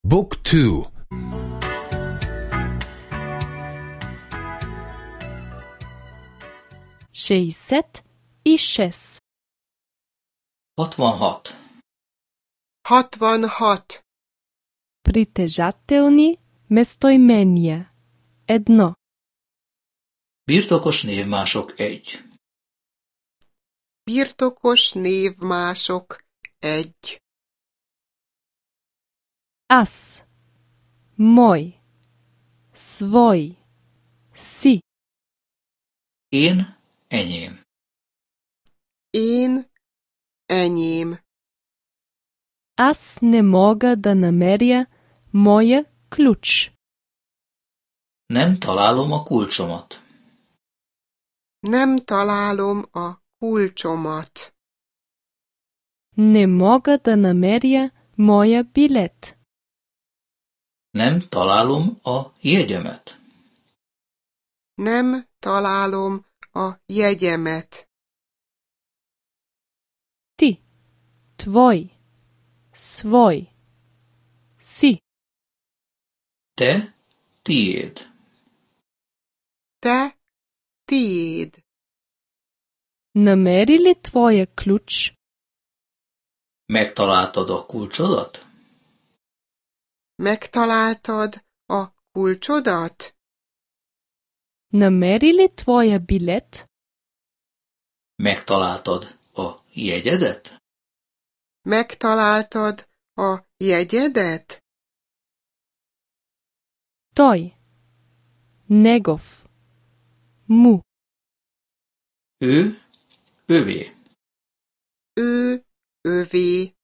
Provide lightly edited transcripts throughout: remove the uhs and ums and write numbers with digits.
Book 2. 66 66. 66. Притежателни местоимения. 1. Birtokos névmások 1. Birtokos névmások 1. Аз, мой, свой, си. Én, enyém. Én, enyém. Аз не мога да намеря моя ключ. Nem találom a kulcsomat. Nem találom a kulcsomat. Не мога да намеря моя билет. Nem találom a jegyemet. Nem találom a jegyemet. Ти, твой, свой, си. Te, tiéd. Te, tiéd. Намери ли твоя ключ? Megtaláltad a kulcsodat? Megtaláltad a kulcsodat? Намери ли твоя билет? Megtaláltad a jegyedet? Megtaláltad a jegyedet? Той, негов, му. Ő, övé. Ő, övé.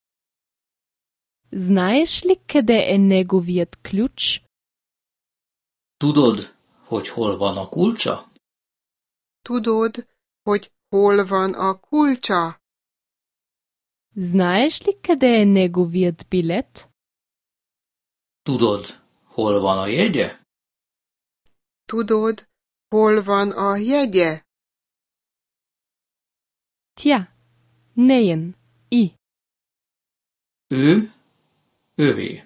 Знаеш ли къде е неговият ключ? Tudod, hogy hol van a kulcsa? Tudod, hogy hol van a kulcsa? Знаеш ли къде е неговият билет? Tudod, hol van a jegye? Tudod, hol van a jegye? Тя, неен, и. Ő, övé.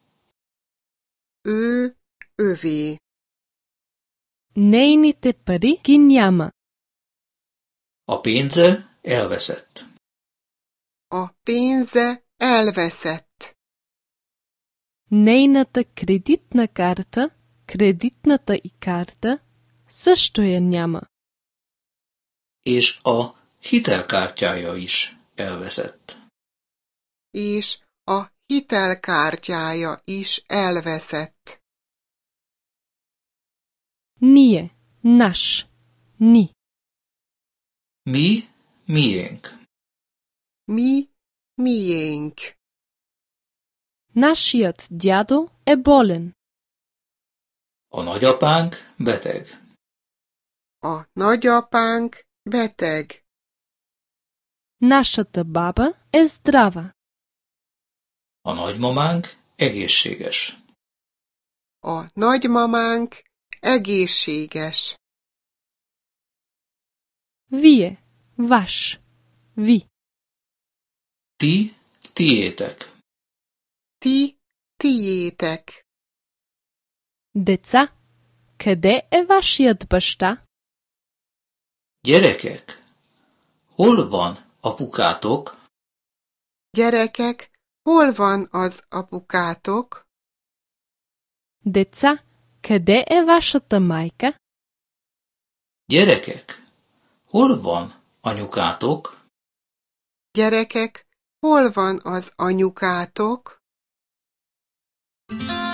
Ő, övé. Нейните пари ги няма. A pénze elveszett. A pénze elveszett. Нейната кредитна карта, кредитната и карта също я няма. És a hitelkártyája is elveszett. És a hitelkártyája is elveszett. Ние, наш, ни. Mi, miénk. Mi, miénk. Нашият дядо е болен. A nagyapánk beteg. A nagyapánk beteg. Нашата баба е здрава. A nagymamánk egészséges. A nagymamánk egészséges. Вие, ваш, ви. Ti, tiétek. Ti, tiétek. Деца, къде е вашият баща? Gyerekek, hol van apukátok? Gyerekek, hol van az apukátok? Деца, къде е вашата майка? Gyerekek, hol van anyukátok? Gyerekek, hol van az anyukátok?